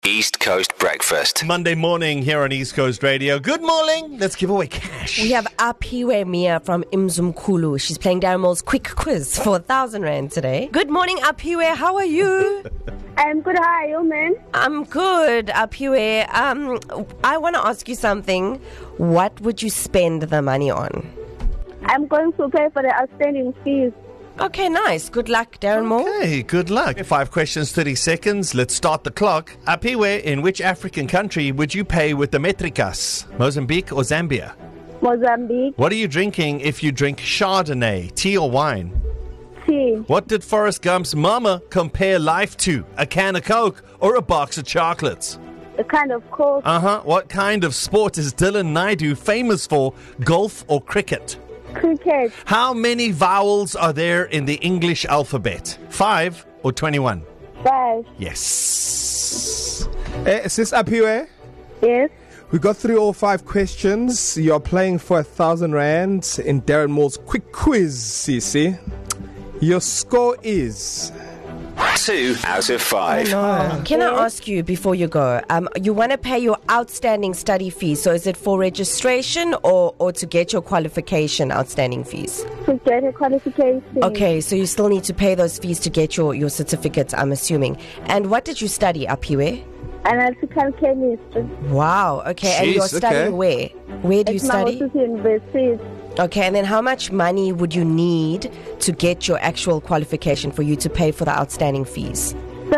East Coast Breakfast. Monday morning here on East Coast Radio. Good morning. Let's give away cash. We have Aphiwe Mia from Imzumkulu. She's playing Darren Moore's quick quiz for 1,000 Rand today. Good morning, Aphiwe. How are you? I'm good. How are you, man? I'm good, Aphiwe. I want to ask you something. What would you spend the money on? I'm going to pay for the outstanding fees. Okay, nice. Good luck, Darren Moore. Hey, good luck. 5 questions, 30 seconds. Let's start the clock. Aphiwe, in which African country would you pay with the metricas? Mozambique or Zambia? Mozambique. What are you drinking if you drink Chardonnay, tea or wine? Tea. What did Forrest Gump's mama compare life to? A can of Coke or a box of chocolates? A kind of coke. What kind of sport is Dylan Naidu famous for? Golf or cricket? Cricket. How many vowels are there in the English alphabet? 5 or 21? 5. Yes. Sis Aphiwe, Yes. we got through all 5 questions. You're playing for 1,000 Rand in Darren Moore's quick quiz, Sisi. Your score is 2 out of 5. Can I ask you before you go? You want to pay your outstanding study fees. So is it for registration or to get your qualification outstanding fees? To get a qualification. Okay, so you still need to pay those fees to get your certificates, I'm assuming. And what did you study, Aphiwe? Analytical chemistry. Wow, okay. And you're Jeez, studying okay. where? Where do you It's study? Mount University. Okay, and then how much money would you need to get your actual qualification for you to pay for the outstanding fees?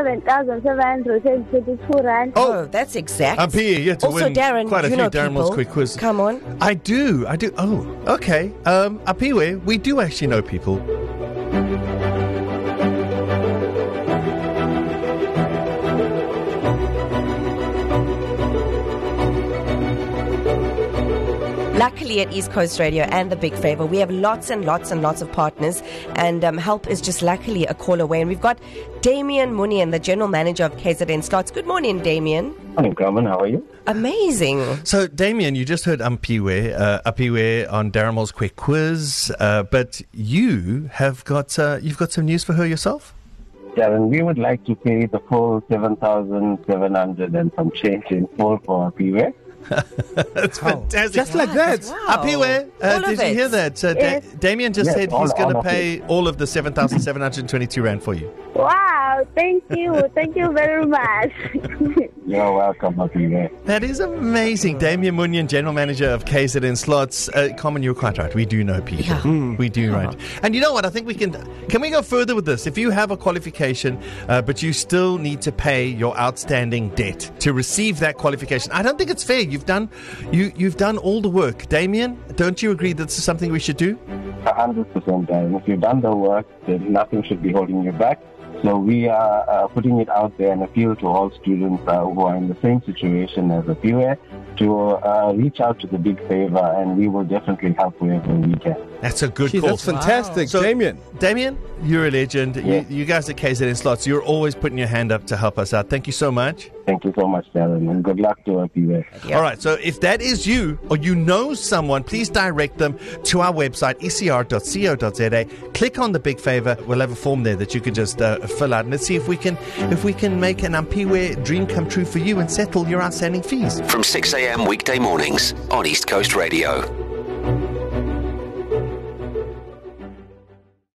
7,732 Rand. Oh, that's exact. Aphiwe, yeah, to Also, win Darren, quite a you few know Darren people. Moore's quick quiz. Come on. I do. Oh, okay. Aphiwe, we do actually know people. Luckily at East Coast Radio and The Big Favor, we have lots and lots and lots of partners, and help is just luckily a call away. And we've got Damien Munian, the General Manager of KZN Slots. Good morning, Damien. Morning, Carmen. How are you? Amazing. So, Damien, you just heard Aphiwe on Darren Moore's quick quiz, but you have got you've got some news for her yourself. Darren, we would like to pay the full 7,700 and some change in full for Aphiwe. That's fantastic. just like that. Wow. Aphiwe, All did of you it. hear that? Yes. Damien just Yes, said he's all going to of pay all of the 7,722 Rand for you. Wow. Thank you. Thank you very much. You're welcome, Aphiwe. That is amazing. Damien Munian, General Manager of KZN Slots. Carmen, you're quite right. We do know people. Yeah. We do, right. And you know what? I think we can we go further with this? If you have a qualification, but you still need to pay your outstanding debt to receive that qualification, I don't think it's fair. You've done all the work. Damien, don't you agree that this is something we should do? 100%, Darren. If you've done the work, then nothing should be holding you back. So we are putting it out there and appeal to all students who are in the same situation as Aphiwe to reach out to the Big Favor, and we will definitely help wherever we can. That's a good Gee, call. that's fantastic, So, Damien. Damien, you're a legend. Yeah. You guys at KZN Slots, you're always putting your hand up to help us out. Thank you so much. Thank you so much, Darren, and good luck to Aphiwe. Yeah. All right, so if that is you or you know someone, please direct them to our website, ecr.co.za. Click on the Big Favor. We'll have a form there that you can just fill out. And let's see if we can make an Aphiwe dream come true for you and settle your outstanding fees. From 6 a.m. weekday mornings on East Coast Radio.